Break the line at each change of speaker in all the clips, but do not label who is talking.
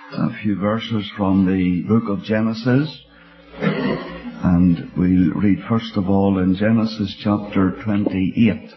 a few verses from the book of Genesis, and we'll read first of all in Genesis chapter 28.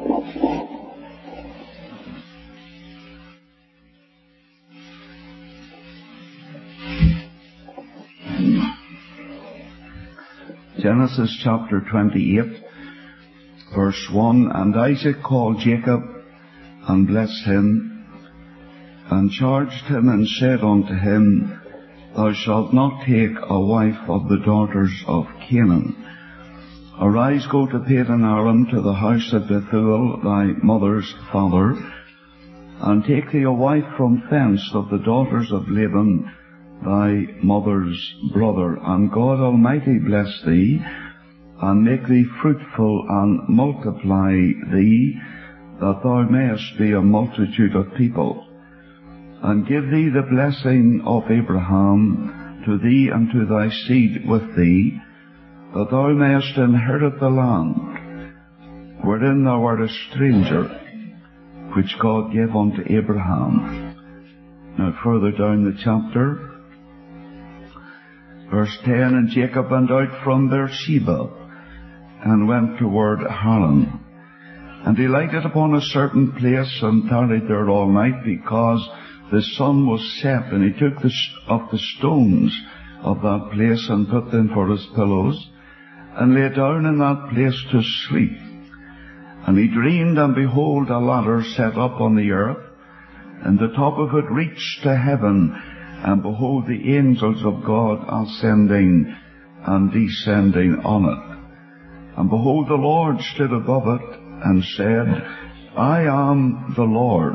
Genesis chapter 28, verse 1, And Isaac called Jacob, and blessed him, and charged him, and said unto him, Thou shalt not take a wife of the daughters of Canaan. Arise, go to Padan Aram, to the house of Bethuel, thy mother's father, and take thee a wife from thence of the daughters of Laban, thy mother's brother. And God Almighty bless thee, and make thee fruitful, and multiply thee, that thou mayest be a multitude of people, and give thee the blessing of Abraham to thee and to thy seed with thee, that thou mayest inherit the land wherein thou art a stranger, which God gave unto Abraham. Now further down the chapter, verse 10, And Jacob went out from Beersheba, and went toward Haran. And he lighted upon a certain place, and tarried there all night, because the sun was set. And he took of the stones of that place, and put them for his pillows, and lay down in that place to sleep. And he dreamed, and behold, a ladder set up on the earth, and the top of it reached to heaven, and behold, the angels of God ascending and descending on it. And behold, the Lord stood above it, and said, I am the Lord,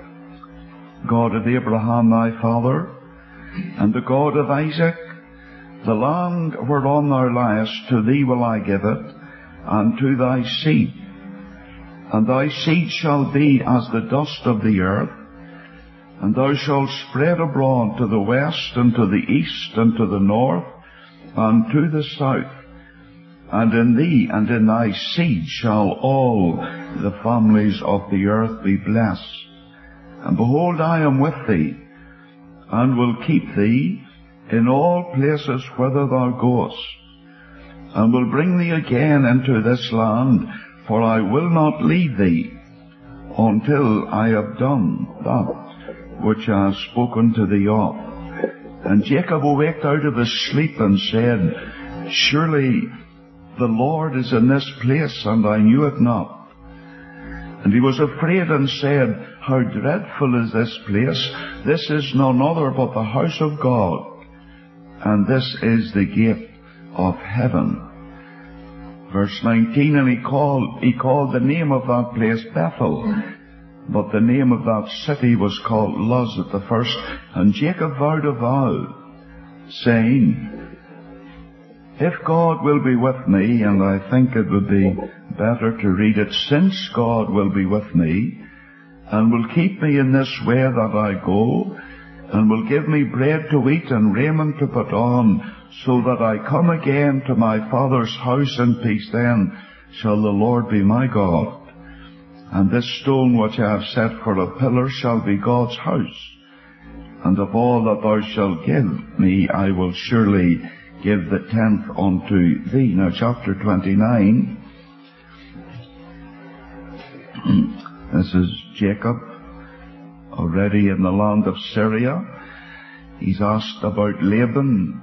God of Abraham thy father, and the God of Isaac. The land whereon thou liest, to thee will I give it, and to thy seed. And thy seed shall be as the dust of the earth, and thou shalt spread abroad to the west, and to the east, and to the north, and to the south. And in thee and in thy seed shall all the families of the earth be blessed. And behold, I am with thee, and will keep thee in all places whither thou goest, and will bring thee again into this land, for I will not leave thee until I have done that which I have spoken to thee of. And Jacob awaked out of his sleep, and said, Surely the Lord is in this place, and I knew it not. And he was afraid, and said, How dreadful is this place! This is none other but the house of God, and this is the gate of heaven. Verse 19, And he called the name of that place Bethel, but the name of that city was called Luz at the first. And Jacob vowed a vow, saying, If God will be with me, and I think it would be better to read it, Since God will be with me, and will keep me in this way that I go, and will give me bread to eat and raiment to put on, so that I come again to my father's house in peace, then shall the Lord be my God. And this stone which I have set for a pillar shall be God's house. And of all that thou shalt give me, I will surely give the tenth unto thee. Now chapter 29, this is Jacob, already in the land of Syria. He's asked about Laban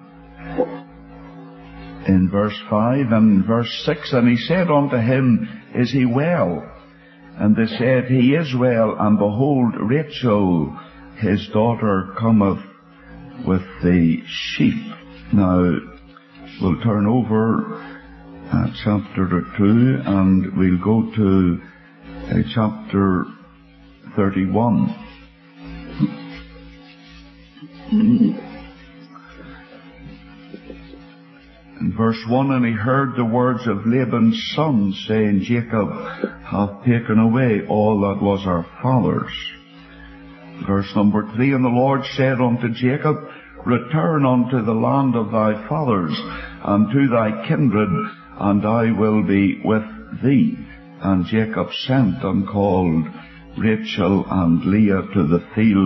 in verse 5 and verse 6, And he said unto him, Is he well? And they said, He is well, and behold, Rachel his daughter cometh with the sheep. Now, we'll turn over chapter 2, and we'll go to chapter 31. In verse 1, And he heard the words of Laban's son, saying, Jacob hath taken away all that was our father's. Verse number 3, And the Lord said unto Jacob, Return unto the land of thy fathers, and to thy kindred, and I will be with thee. And Jacob sent and called Rachel and Leah to the field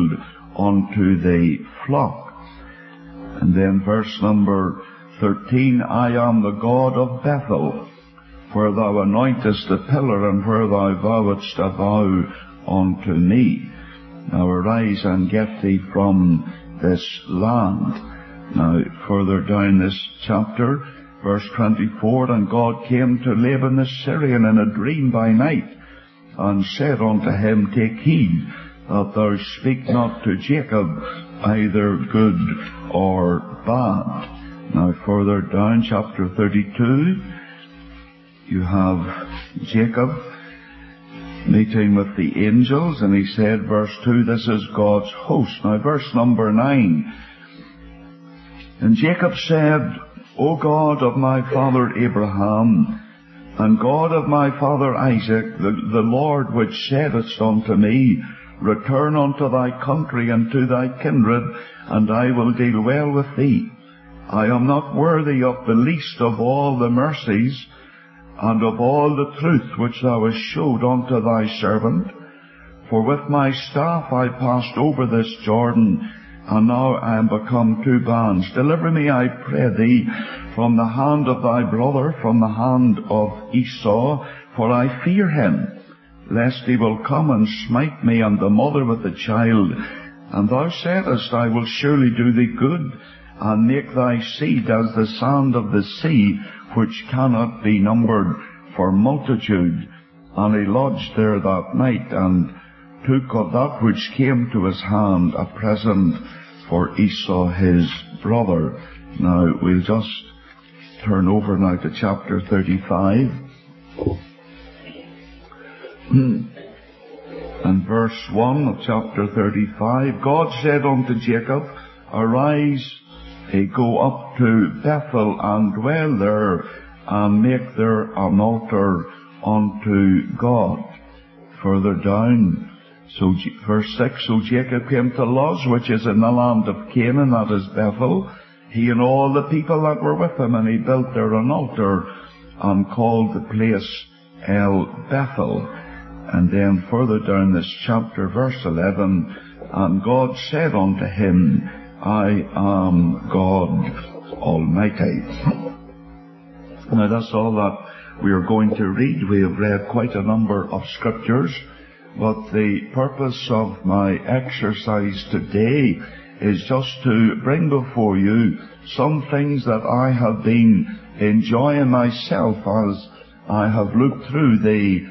unto the flock. And then verse number 13, I am the God of Bethel, where thou anointest the pillar, and where thou vowedst a vow unto me. Now arise and get thee from this land. Now further down this chapter, verse 24, and God came to Laban the Syrian in a dream by night, and said unto him, take heed that thou speak not to Jacob either good or bad. Now further down, chapter 32, you have Jacob meeting with the angels, and he said, verse 2, this is God's host. Now verse number 9, and Jacob said, O God of my father Abraham, and God of my father Isaac, the Lord which saidest unto me, return unto thy country and to thy kindred, and I will deal well with thee. I am not worthy of the least of all the mercies and of all the truth which thou hast showed unto thy servant. For with my staff I passed over this Jordan, and now I am become two bands. Deliver me, I pray thee, from the hand of thy brother, from the hand of Esau, for I fear him, lest he will come and smite me and the mother with the child. And thou saidest, I will surely do thee good, and make thy seed as the sand of the sea, which cannot be numbered for multitude. And he lodged there that night, and took of that which came to his hand a present for Esau his brother. Now we'll just turn over now to chapter 35. And verse 1 of chapter 35, God said unto Jacob, arise, go up to Bethel, and dwell there, and make there an altar unto God. Further down, so verse 6, so Jacob came to Luz, which is in the land of Canaan, that is Bethel, he and all the people that were with him, and he built there an altar, and called the place El Bethel. And then further down this chapter, verse 11, and God said unto him, I am God Almighty. Now that's all that we are going to read. We have read quite a number of scriptures, but the purpose of my exercise today is just to bring before you some things that I have been enjoying myself as I have looked through the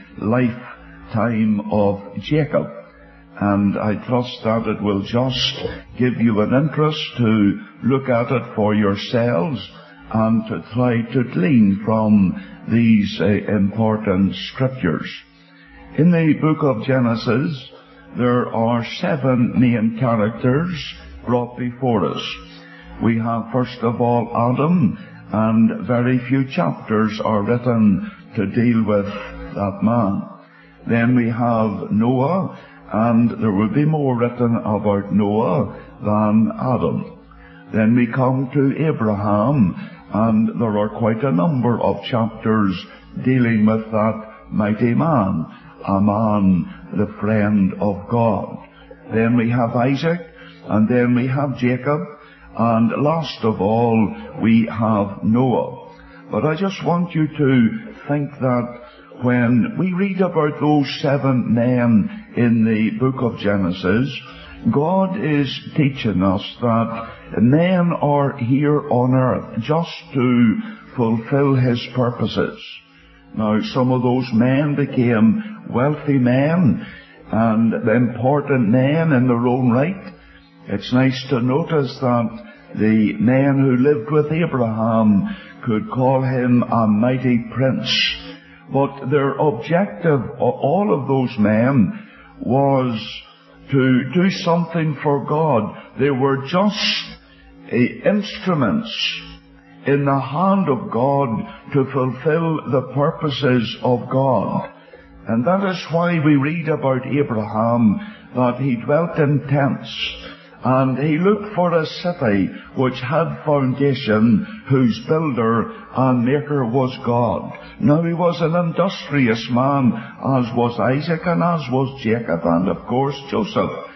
lifetime of Jacob. And I trust that it will just give you an interest to look at it for yourselves and to try to glean from these important scriptures. In the book of Genesis, there are 7 main characters brought before us. We have first of all Adam, and very few chapters are written to deal with that man. Then we have Noah, and there will be more written about Noah than Adam. Then we come to Abraham, and there are quite a number of chapters dealing with that mighty man, a man, the friend of God. Then we have Isaac, and then we have Jacob, and last of all we have Noah. But I just want you to think that when we read about those 7 men in the book of Genesis, God is teaching us that men are here on earth just to fulfill His purposes. Now, some of those men became wealthy men and important men in their own right. It's nice to notice that the men who lived with Abraham could call him a mighty prince. But their objective, all of those men, was to do something for God. They were just instruments in the hand of God to fulfill the purposes of God. And that is why we read about Abraham, that he dwelt in tents, and he looked for a city which had foundation, whose builder and maker was God. Now he was an industrious man, as was Isaac and as was Jacob and of course Joseph.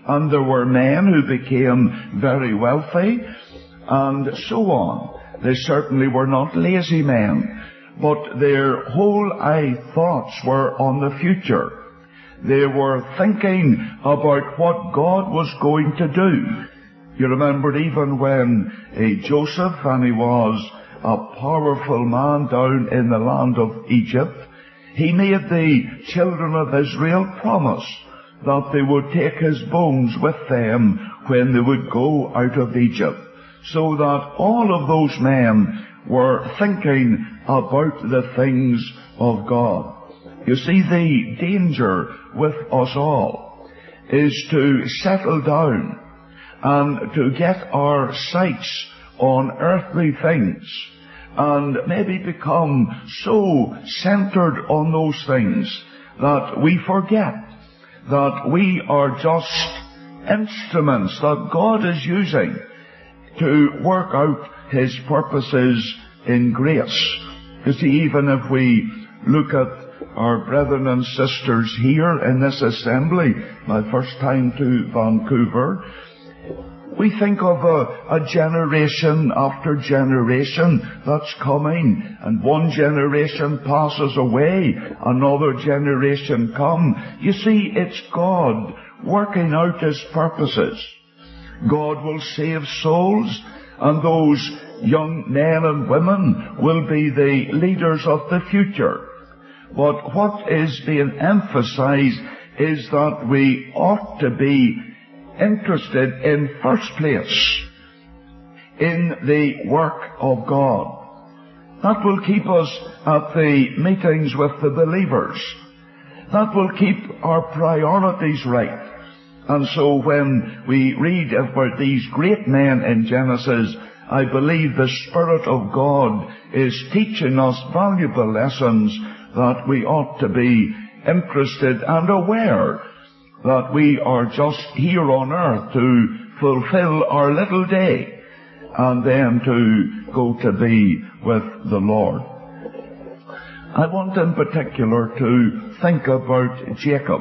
and there were men who became very wealthy, and so on. They certainly were not lazy men, but their whole thoughts were on the future. They were thinking about what God was going to do. You remember even when Joseph, and he was a powerful man down in the land of Egypt, he made the children of Israel promise that they would take his bones with them when they would go out of Egypt, so that all of those men were thinking about the things of God. You see, the danger with us all is to settle down and to get our sights on earthly things and maybe become so centered on those things that we forget that we are just instruments that God is using to work out His purposes in grace. You see, even if we look at our brethren and sisters here in this assembly, my first time to Vancouver, we think of a generation after generation that's coming, and one generation passes away, another generation comes. You see, it's God working out His purposes. God will save souls, and those young men and women will be the leaders of the future. But what is being emphasized is that we ought to be interested in first place in the work of God. That will keep us at the meetings with the believers. That will keep our priorities right. And so when we read about these great men in Genesis, I believe the Spirit of God is teaching us valuable lessons that we ought to be interested and aware that we are just here on earth to fulfill our little day and then to go to be with the Lord. I want in particular to think about Jacob.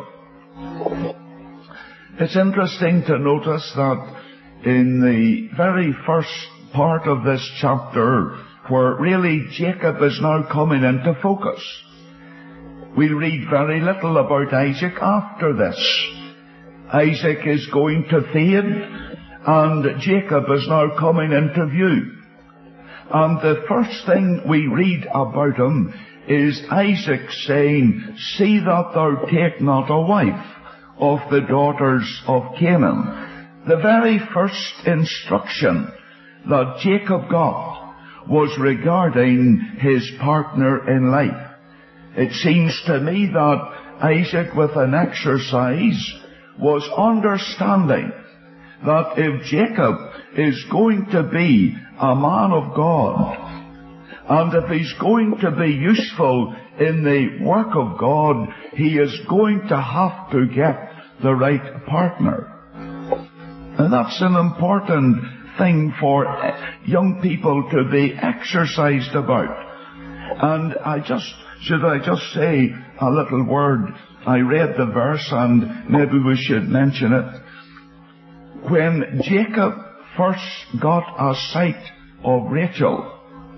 It's interesting to notice that in the very first part of this chapter, where really Jacob is now coming into focus, we read very little about Isaac after this. Isaac is going to fade, and Jacob is now coming into view. And the first thing we read about him is Isaac saying, "See that thou take not a wife of the daughters of Canaan." The very first instruction that Jacob got was regarding his partner in life. It seems to me that Isaac, with an exercise, was understanding that if Jacob is going to be a man of God, and if he's going to be useful in the work of God, he is going to have to get the right partner. And that's an important thing for young people to be exercised about. And should I just say a little word? I read the verse, and maybe we should mention it. When Jacob first got a sight of Rachel,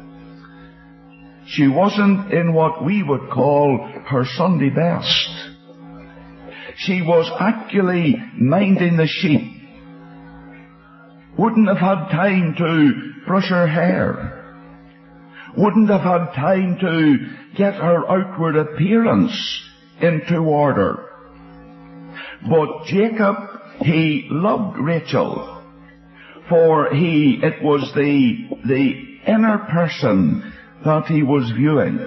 she wasn't in what we would call her Sunday best. She was actually minding the sheep. Wouldn't have had time to brush her hair. Wouldn't have had time to get her outward appearance into order. But Jacob, he loved Rachel, for it was the inner person that he was viewing.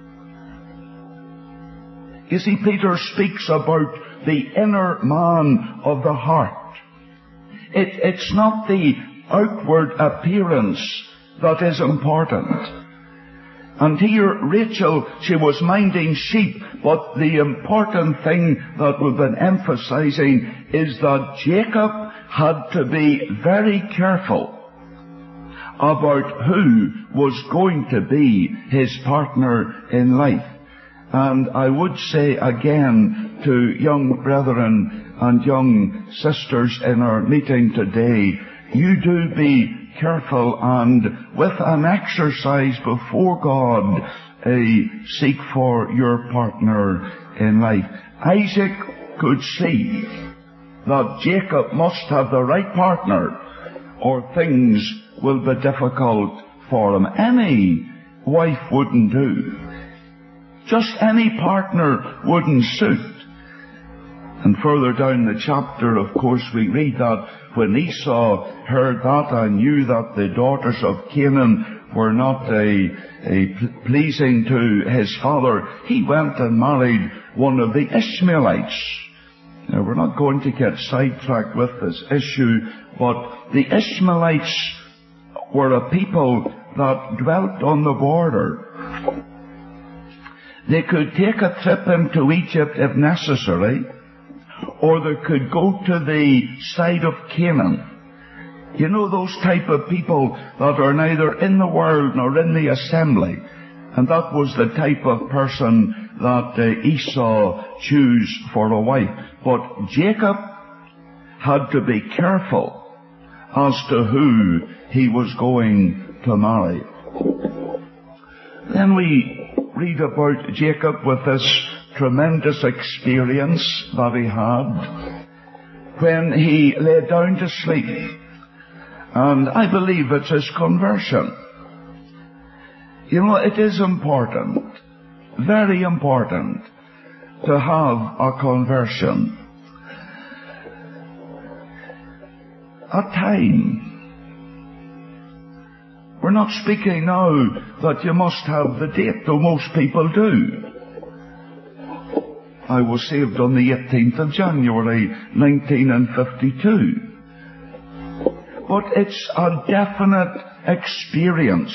You see, Peter speaks about the inner man of the heart. It's not the outward appearance that is important. And here, Rachel, she was minding sheep, but the important thing that we've been emphasizing is that Jacob had to be very careful about who was going to be his partner in life. And I would say again to young brethren and young sisters in our meeting today, you do be careful and with an exercise before God, seek for your partner in life. Isaac could see that Jacob must have the right partner or things will be difficult for him. Any wife wouldn't do. Just any partner wouldn't suit. And further down the chapter, of course, we read that when Esau heard that and knew that the daughters of Canaan were not pleasing to his father, he went and married one of the Ishmaelites. Now, we're not going to get sidetracked with this issue, but the Ishmaelites were a people that dwelt on the border. They could take a trip into Egypt if necessary, or they could go to the side of Canaan. You know, those type of people that are neither in the world nor in the assembly. And that was the type of person that Esau chose for a wife. But Jacob had to be careful as to who he was going to marry. Then we read about Jacob with this tremendous experience that he had when he lay down to sleep. And I believe it's his conversion. You know, it is important, very important, to have a conversion. A time. We're not speaking now that you must have the date, though most people do. I was saved on the 18th of January, 1952. But it's a definite experience.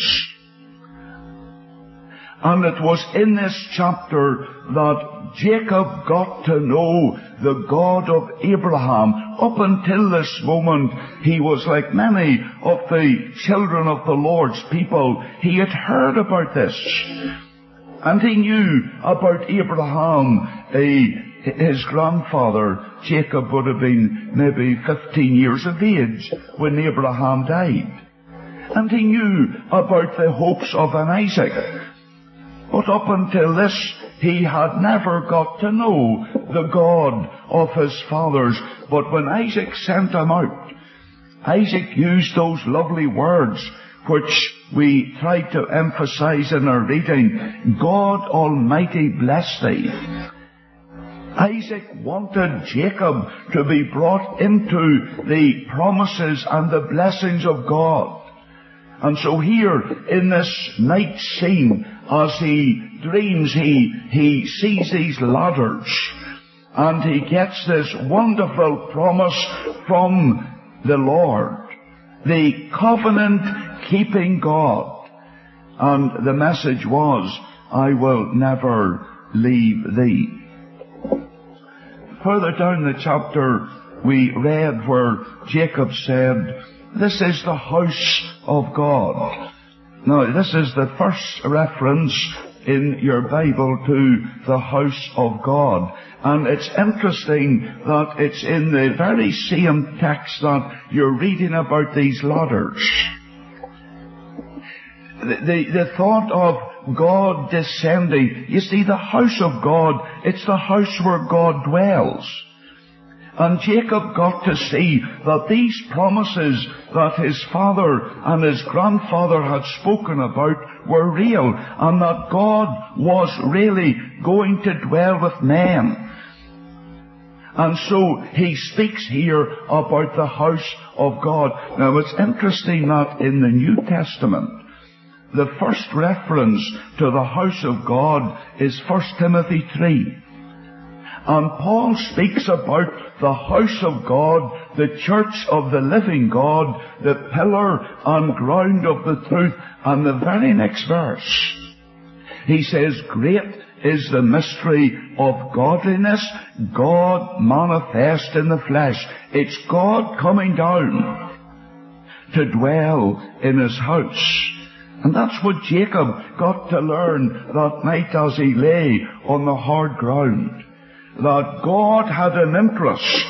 And it was in this chapter that Jacob got to know the God of Abraham. Up until this moment, he was like many of the children of the Lord's people. He had heard about this. And he knew about Abraham. His grandfather, Jacob, would have been maybe 15 years of age when Abraham died. And he knew about the hopes of an Isaac. But up until this, he had never got to know the God of his fathers. But when Isaac sent him out, Isaac used those lovely words which we tried to emphasize in our reading. God Almighty bless thee. Isaac wanted Jacob to be brought into the promises and the blessings of God. And so here in this night scene, as he dreams, he sees these ladders, and he gets this wonderful promise from the Lord, the covenant-keeping God. And the message was, I will never leave thee. Further down the chapter, we read where Jacob said, this is the house of God. Now, this is the first reference in your Bible to the house of God. And it's interesting that it's in the very same text that you're reading about these ladders. The thought of God descending. You see, the house of God, it's the house where God dwells. And Jacob got to see that these promises that his father and his grandfather had spoken about were real, and that God was really going to dwell with men. And so he speaks here about the house of God. Now, it's interesting that in the New Testament, the first reference to the house of God is 1 Timothy 3. And Paul speaks about the house of God, the church of the living God, the pillar and ground of the truth. And the very next verse, he says, great is the mystery of godliness, God manifest in the flesh. It's God coming down to dwell in his house. And that's what Jacob got to learn that night as he lay on the hard ground. That God had an interest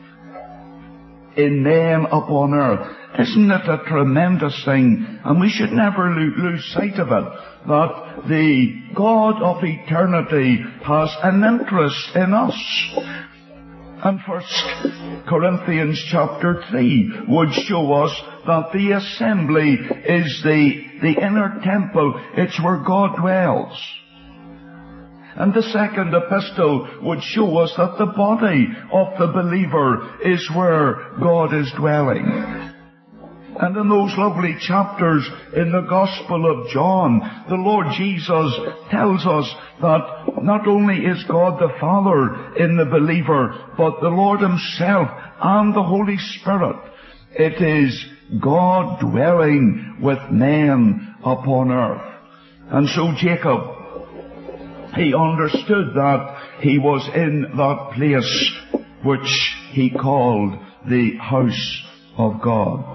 in men upon earth. Isn't it a tremendous thing? And we should never lose sight of it. That the God of eternity has an interest in us. And 1 Corinthians chapter 3 would show us that the assembly is the inner temple. It's where God dwells. And the second epistle would show us that the body of the believer is where God is dwelling. And in those lovely chapters in the Gospel of John, the Lord Jesus tells us that not only is God the Father in the believer, but the Lord Himself and the Holy Spirit. It is God dwelling with men upon earth. And so Jacob, he understood that he was in that place which he called the house of God.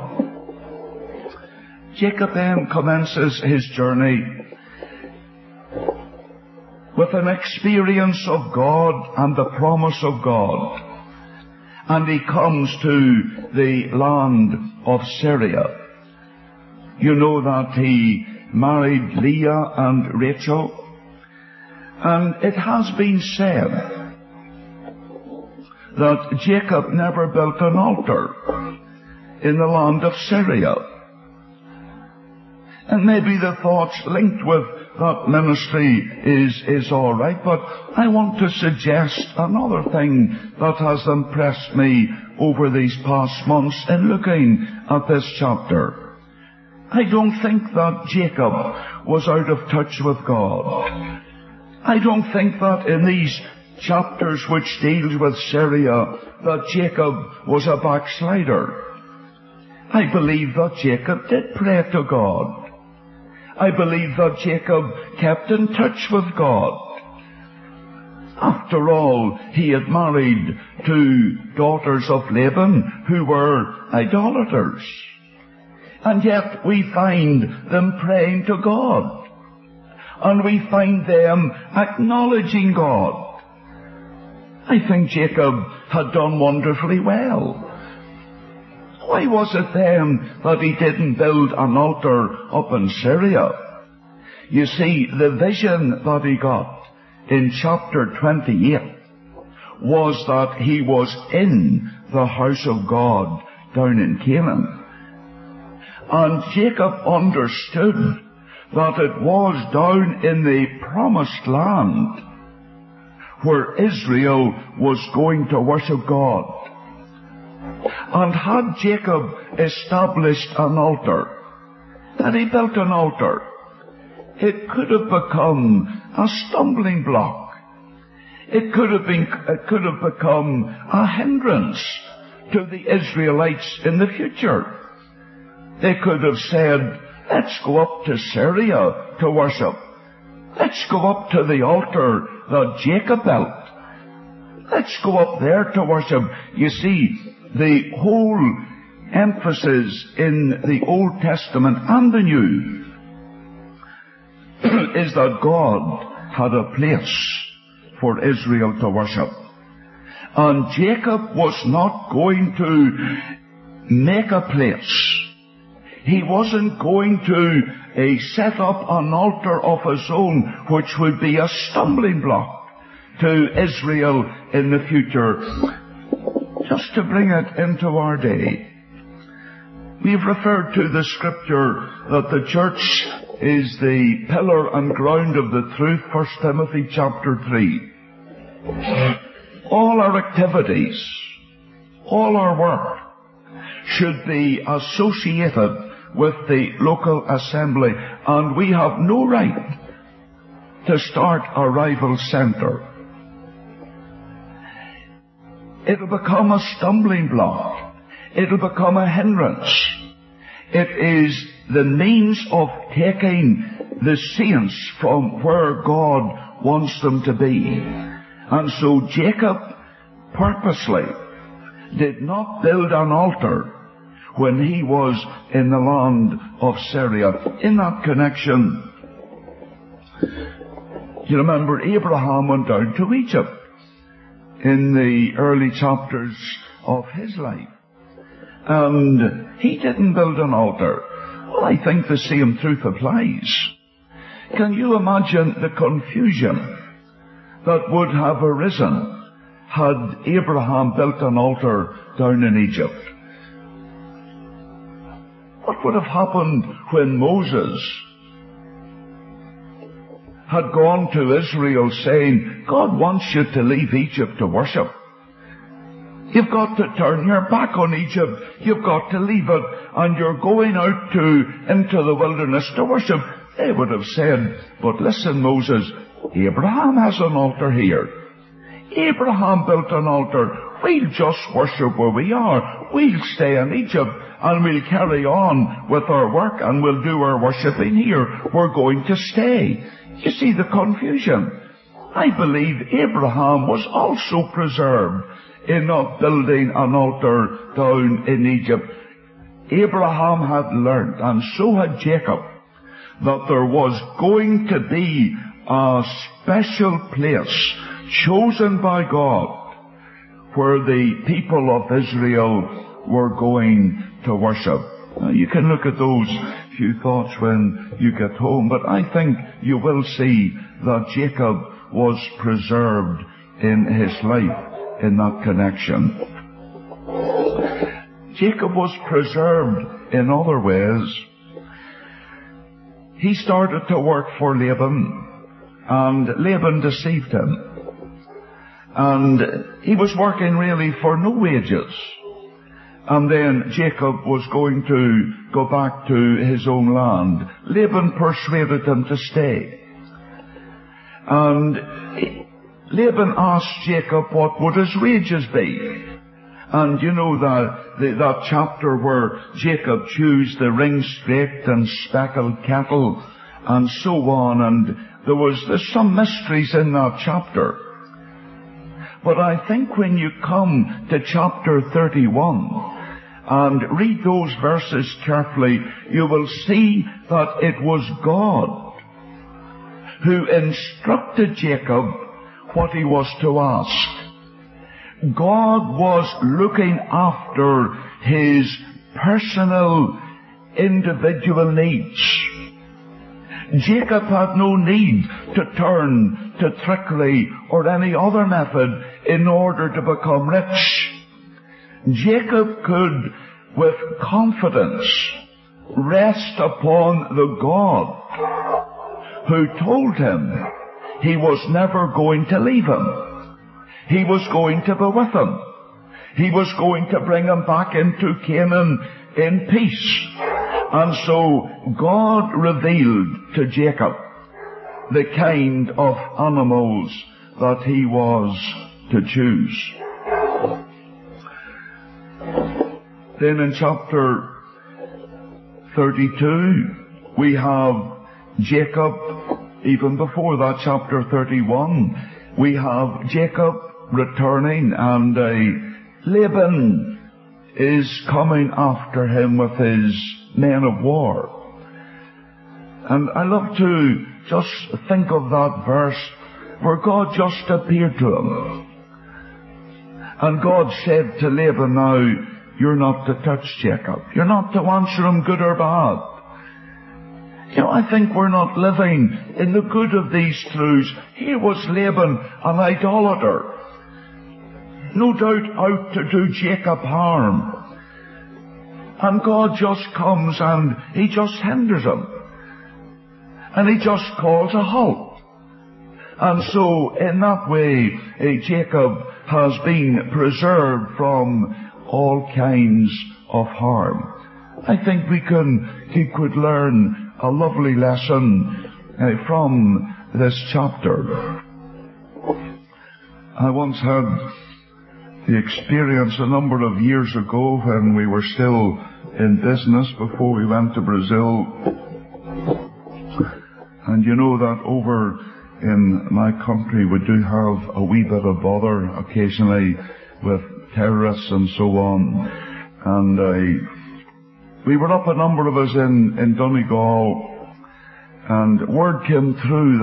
Jacob then commences his journey with an experience of God and the promise of God. And he comes to the land of Syria. You know that he married Leah and Rachel. And it has been said that Jacob never built an altar in the land of Syria. And maybe the thoughts linked with that ministry is all right, but I want to suggest another thing that has impressed me over these past months in looking at this chapter. I don't think that Jacob was out of touch with God. I don't think that in these chapters which deals with Syria that Jacob was a backslider. I believe that Jacob did pray to God. I believe that Jacob kept in touch with God. After all, he had married 2 daughters of Laban who were idolaters. And yet we find them praying to God. And we find them acknowledging God. I think Jacob had done wonderfully well. Why was it then that he didn't build an altar up in Syria? You see, the vision that he got in chapter 28 was that he was in the house of God down in Canaan. And Jacob understood that it was down in the promised land where Israel was going to worship God. And had Jacob established an altar, had he built an altar, it could have become a stumbling block. It could have become a hindrance to the Israelites in the future. They could have said, let's go up to Syria to worship. Let's go up to the altar that Jacob built. Let's go up there to worship. You see, the whole emphasis in the Old Testament and the New is that God had a place for Israel to worship. And Jacob was not going to make a place. He wasn't going to set up an altar of his own which would be a stumbling block to Israel in the future. Just to bring it into our day, we've referred to the scripture that the church is the pillar and ground of the truth, 1 Timothy chapter 3. All our activities, all our work should be associated with the local assembly, and we have no right to start a rival centre. It'll become a stumbling block. It'll become a hindrance. It is the means of taking the saints from where God wants them to be. And so Jacob purposely did not build an altar when he was in the land of Syria. In that connection, you remember Abraham went down to Egypt in the early chapters of his life. And he didn't build an altar. Well, I think the same truth applies. Can you imagine the confusion that would have arisen had Abraham built an altar down in Egypt? What would have happened when Moses had gone to Israel saying, God wants you to leave Egypt to worship. You've got to turn your back on Egypt. You've got to leave it, and you're going out into the wilderness to worship. They would have said, but listen, Moses, Abraham has an altar here. Abraham built an altar. We'll just worship where we are. We'll stay in Egypt, and we'll carry on with our work, and we'll do our worshipping here. We're going to stay. You see the confusion. I believe Abraham was also preserved in not building an altar down in Egypt. Abraham had learnt, and so had Jacob, that there was going to be a special place chosen by God where the people of Israel were going to worship. Now, you can look at those few thoughts when you get home, but I think you will see that Jacob was preserved in his life in that connection. Jacob was preserved in other ways. He started to work for Laban, and Laban deceived him. And he was working really for no wages. And then Jacob was going to go back to his own land. Laban persuaded him to stay. And Laban asked Jacob what would his wages be. And you know that chapter where Jacob chose the ring-straked and speckled cattle and so on, and there's some mysteries in that chapter. But I think when you come to chapter 31 and read those verses carefully, you will see that it was God who instructed Jacob what he was to ask. God was looking after his personal, individual needs. Jacob had no need to turn to trickery or any other method in order to become rich. Jacob could, with confidence, rest upon the God who told him he was never going to leave him. He was going to be with him. He was going to bring him back into Canaan in peace. And so God revealed to Jacob the kind of animals that he was to choose. Then in chapter 32, we have Jacob. Even before that, chapter 31, we have Jacob returning, and Laban is coming after him with his men of war. And I love to just think of that verse where God just appeared to him. And God said to Laban, now, you're not to touch Jacob. You're not to answer him good or bad. You know, I think we're not living in the good of these truths. Here was Laban, an idolater, no doubt out to do Jacob harm. And God just comes and he just hinders him. And he just calls a halt. And so, in that way, Jacob has been preserved from all kinds of harm. I think we could learn a lovely lesson from this chapter. I once had the experience a number of years ago when we were still in business before we went to Brazil. And you know that over in my country we do have a wee bit of bother occasionally with terrorists and so on. And we were up, a number of us, in Donegal, and word came through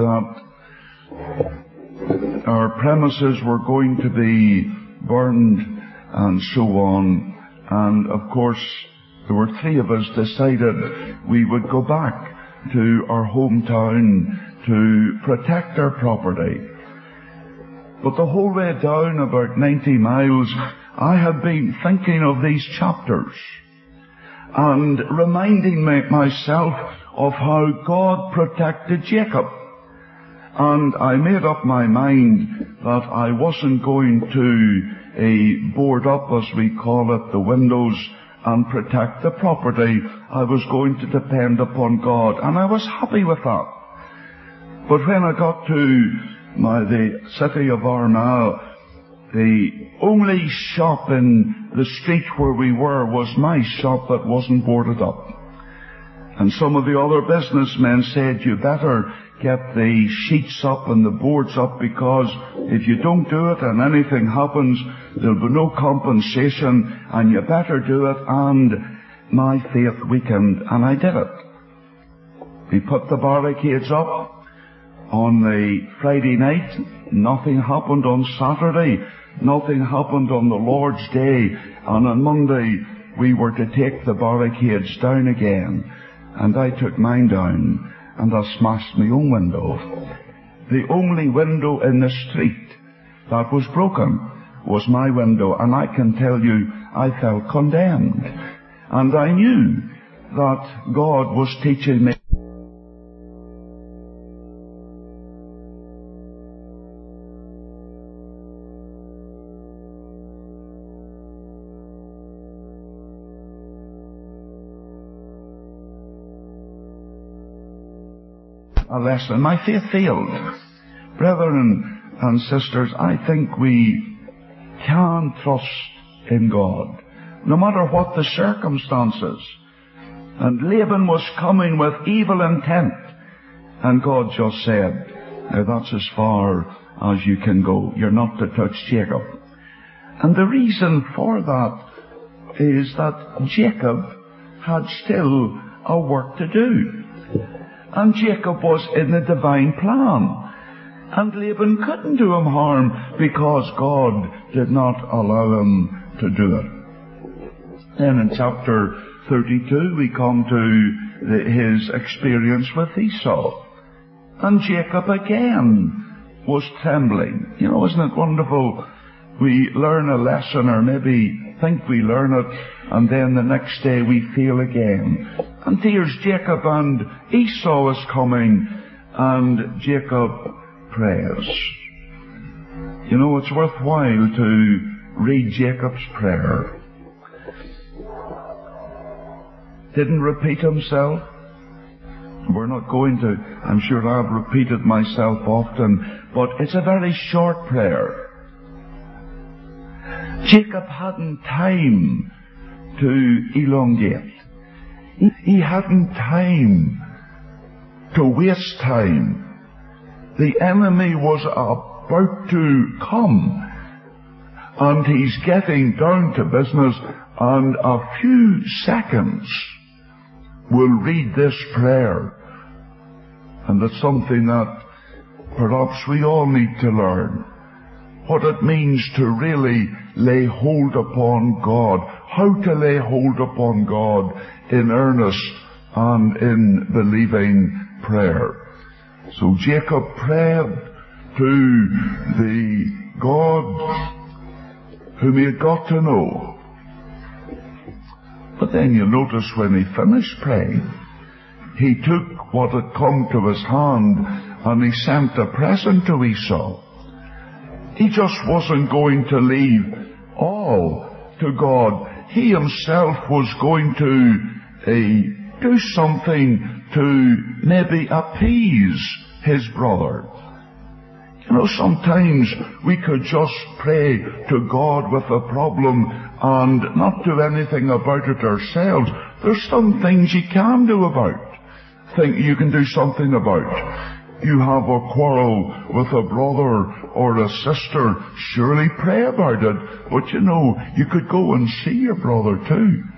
that our premises were going to be burned and so on. And of course, there were 3 of us decided we would go back to our hometown to protect our property. But the whole way down, about 90 miles, I had been thinking of these chapters and reminding myself of how God protected Jacob. And I made up my mind that I wasn't going to board up, as we call it, the windows and protect the property. I was going to depend upon God, and I was happy with that. But when I got to the city of Armagh, the only shop in the street where we were was my shop that wasn't boarded up. And some of the other businessmen said, you better get the sheets up and the boards up, because if you don't do it and anything happens, there'll be no compensation, and you better do it. And my faith weakened, and I did it. We put the barricades up on the Friday night. Nothing happened on Saturday. Nothing happened on the Lord's Day. And on Monday, we were to take the barricades down again. And I took mine down, and I smashed my own window. The only window in the street that was broken was my window, and I can tell you, I felt condemned. And I knew that God was teaching me. A lesson. My faith failed. Brethren and sisters, I think we can trust in God, no matter what the circumstances. And Laban was coming with evil intent, and God just said, now that's as far as you can go. You're not to touch Jacob. And the reason for that is that Jacob had still a work to do. And Jacob was in the divine plan. And Laban couldn't do him harm because God did not allow him to do it. Then in chapter 32 we come to his experience with Esau. And Jacob again was trembling. You know, isn't it wonderful? We learn a lesson, or maybe think we learn it, and then the next day we fail again. And here's Jacob, and Esau is coming, and Jacob prays. You know, it's worthwhile to read Jacob's prayer. Didn't repeat himself. We're not going to. I'm sure I've repeated myself often, but it's a very short prayer. Jacob hadn't time to elongate. He hadn't time to waste time. The enemy was about to come, and he's getting down to business, and a few seconds will read this prayer. And it's something that perhaps we all need to learn. What it means to really lay hold upon God. How to lay hold upon God in earnest and in believing prayer. So Jacob prayed to the God whom he had got to know. But then you notice when he finished praying, he took what had come to his hand and he sent a present to Esau. He just wasn't going to leave all to God. He himself was going to do something to maybe appease his brother. You know, sometimes we could just pray to God with a problem and not do anything about it ourselves. There's some things you can do about. Think you can do something about. You have a quarrel with a brother or a sister, surely pray about it. But you know, you could go and see your brother too.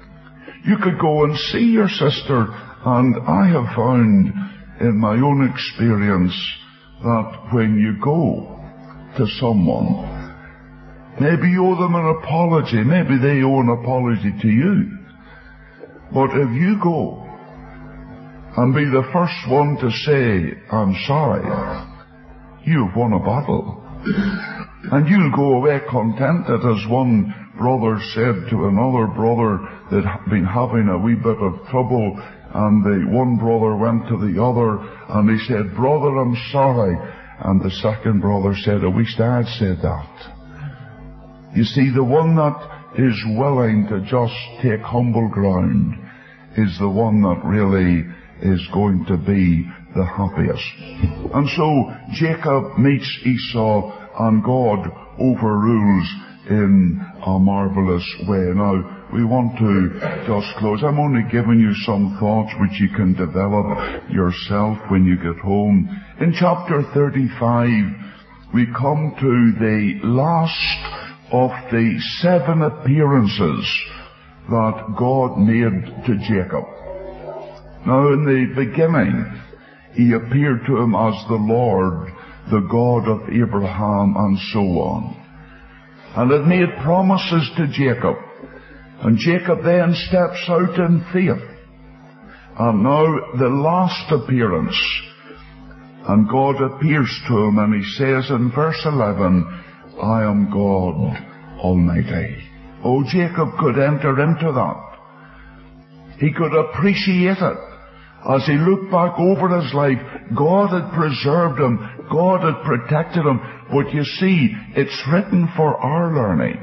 You could go and see your sister, and I have found in my own experience that when you go to someone, maybe you owe them an apology, maybe they owe an apology to you. But if you go and be the first one to say, I'm sorry, you've won a battle. And you'll go away contented, as one brother said to another brother that had been having a wee bit of trouble, and the one brother went to the other and he said, brother, I'm sorry. And the second brother said, I wish Dad said that. You see, the one that is willing to just take humble ground is the one that really is going to be the happiest. And so Jacob meets Esau, and God overrules in a marvelous way. Now, we want to just close. I'm only giving you some thoughts which you can develop yourself when you get home. In chapter 35, we come to the last of the 7 appearances that God made to Jacob. Now, in the beginning, he appeared to him as the Lord, the God of Abraham, and so on. And it made promises to Jacob. And Jacob then steps out in faith. And now the last appearance. And God appears to him, and he says in verse 11, I am God Almighty. Oh, Jacob could enter into that. He could appreciate it. As he looked back over his life, God had preserved him, God had protected him. But you see, it's written for our learning.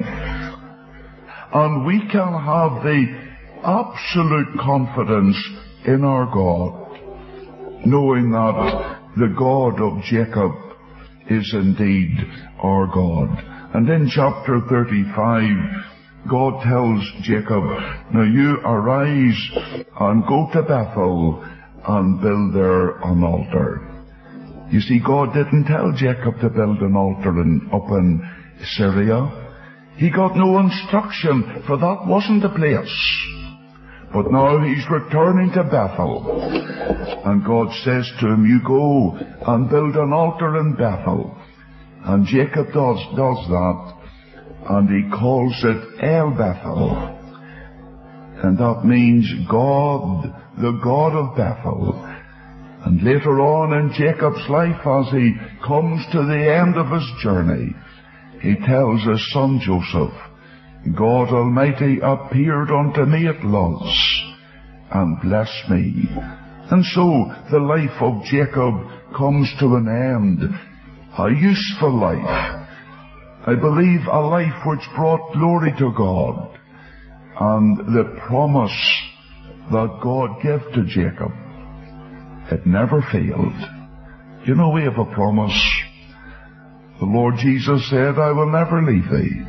And we can have the absolute confidence in our God, knowing that the God of Jacob is indeed our God. And in chapter 35, God tells Jacob, now you arise and go to Bethel and build there an altar. You see, God didn't tell Jacob to build an altar up in Syria. He got no instruction, for that wasn't the place. But now he's returning to Bethel. And God says to him, you go and build an altar in Bethel. And Jacob does that. And he calls it El Bethel. And that means God, the God of Bethel. And later on in Jacob's life, as he comes to the end of his journey, he tells his son Joseph, God Almighty appeared unto me at Luz and blessed me. And so the life of Jacob comes to an end. A useful life. I believe a life which brought glory to God. And the promise that God gave to Jacob, it never failed. You know, we have a promise. The Lord Jesus said, I will never leave thee.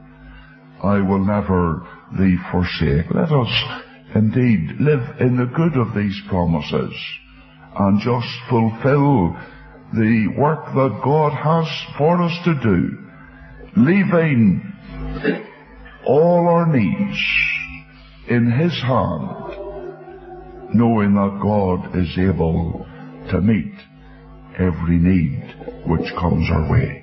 I will never thee forsake. Let us indeed live in the good of these promises and just fulfill the work that God has for us to do, leaving all our needs in His hand, knowing that God is able to meet every need which comes our way.